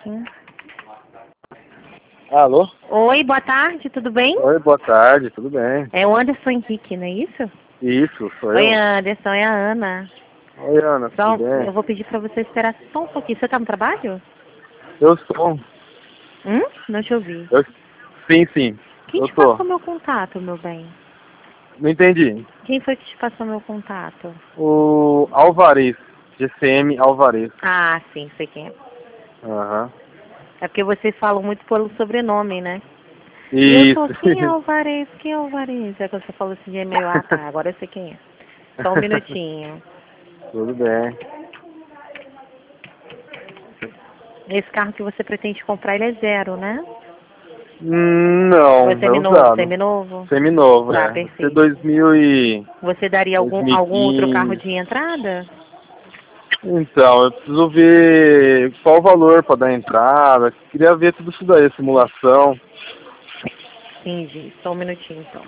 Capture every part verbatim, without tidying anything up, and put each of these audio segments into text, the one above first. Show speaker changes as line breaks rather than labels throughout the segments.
Hum.
Alô?
Oi, boa tarde, tudo bem?
Oi, boa tarde, tudo bem?
É o Anderson Henrique, não é isso?
Isso, sou
Oi,
eu.
Anderson, é a Ana.
Oi, Ana,
Só,
tudo bem?
eu vou pedir pra você esperar só um pouquinho. Você tá no trabalho?
Eu sou.
Hum? Não te ouvi.
Eu... Sim, sim,
Quem
eu
te
tô.
passou meu contato, meu bem?
Não entendi.
Quem foi que te passou meu contato?
O Alvarez, G C M Alvarez.
Ah, sim, sei quem é.
Aham.
É porque vocês falam muito pelo sobrenome, né? E eu
Isso.
tô, quem é Alvarez? Quem é Alvarez? É quando você falou assim de e-mail, ah tá, agora eu sei quem é. Só um minutinho.
Tudo bem.
Esse carro que você pretende comprar, ele é zero, né?
Hum,
Ou é
Não, é
seminovo?
usado.
Seminovo?
Seminovo,
Tá,
é. Vai ser
perfeito.
dois mil e...
Você daria algum, algum outro carro
dois mil e quinze.
de entrada?
Então, eu preciso ver qual o valor para dar entrada. Queria ver tudo isso daí, simulação.
Entendi. Só um minutinho, então.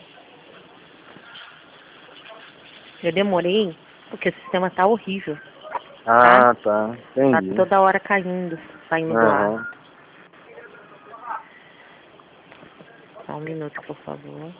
Eu demorei, porque o sistema tá horrível, tá?
Ah, tá.
Tá
Entendi.
toda hora caindo, saindo do ar.
Aham.
Só um minuto, por favor.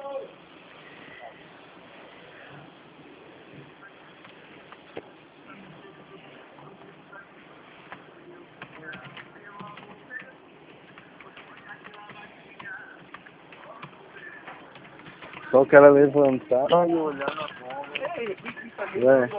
Só quero levantar e olhar na bomba. É.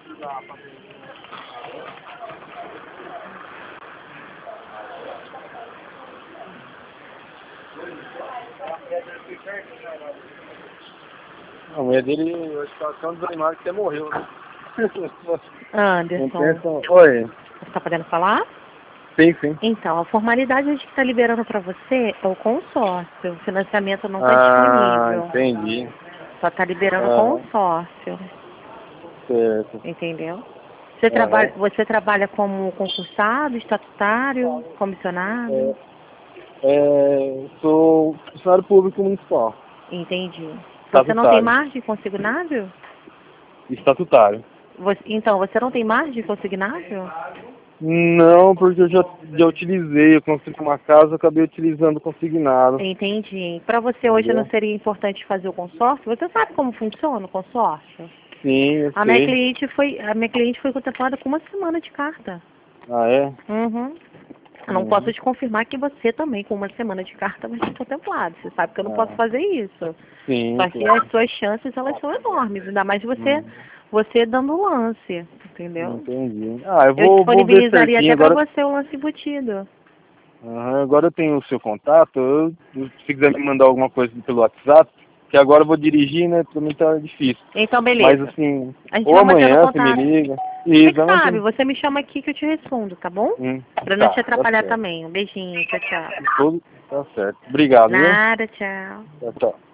A mulher dele, eu acho que ela tão desanimada que até morreu, né? Não
Anderson,
pensa... Oi.
você tá podendo falar?
Sim, sim.
Então, a formalidade a gente está liberando para você é o consórcio. O financiamento não está
Ah,
disponível.
entendi.
Só está liberando o
Aham.
consórcio.
Certo.
Entendeu? Você
Aham.
trabalha, você trabalha como concursado, estatutário, comissionado?
É, é, sou funcionário público municipal.
Entendi. Você não tem
Estatutário.
margem consignável?
Estatutário.
Você, então, você não tem margem consignável?
Não, porque eu já, já utilizei, eu construí uma casa, eu acabei utilizando consignado.
Entendi. Para você hoje não
Entendeu?
seria importante fazer o consórcio? Você sabe como funciona o consórcio?
Sim, eu
A minha
sei.
cliente foi, a minha cliente foi contemplada com uma semana de carta.
Ah, é?
Uhum. Eu não posso
Uhum.
te confirmar que você também, com uma semana de carta, vai ser contemplado. Você sabe que eu não posso
Ah,
fazer isso.
sim,
Só que
claro.
as suas chances, elas são enormes. Ainda mais você,
Uhum.
você dando lance, entendeu?
Entendi. Ah, eu
Eu
vou, vou ver
disponibilizaria
certinho.
até para
Agora,
você o lance embutido.
uhum, agora eu tenho o seu contato. Eu, se quiser me mandar alguma coisa pelo WhatsApp, que agora eu vou dirigir, né? Pra mim tá difícil.
Então,
Mas
beleza.
assim,
A gente
ou
vai mantendo
amanhã você me
contato.
liga.
Você
Isso,
que
vai
sabe,
mantendo.
você me chama aqui que eu te respondo, tá bom?
Hum,
Pra não te
tá, tá
atrapalhar
certo.
também. Um beijinho, tchau, tchau.
Tudo tá certo. Obrigado, viu?
Nada, tchau.
Tchau, tchau.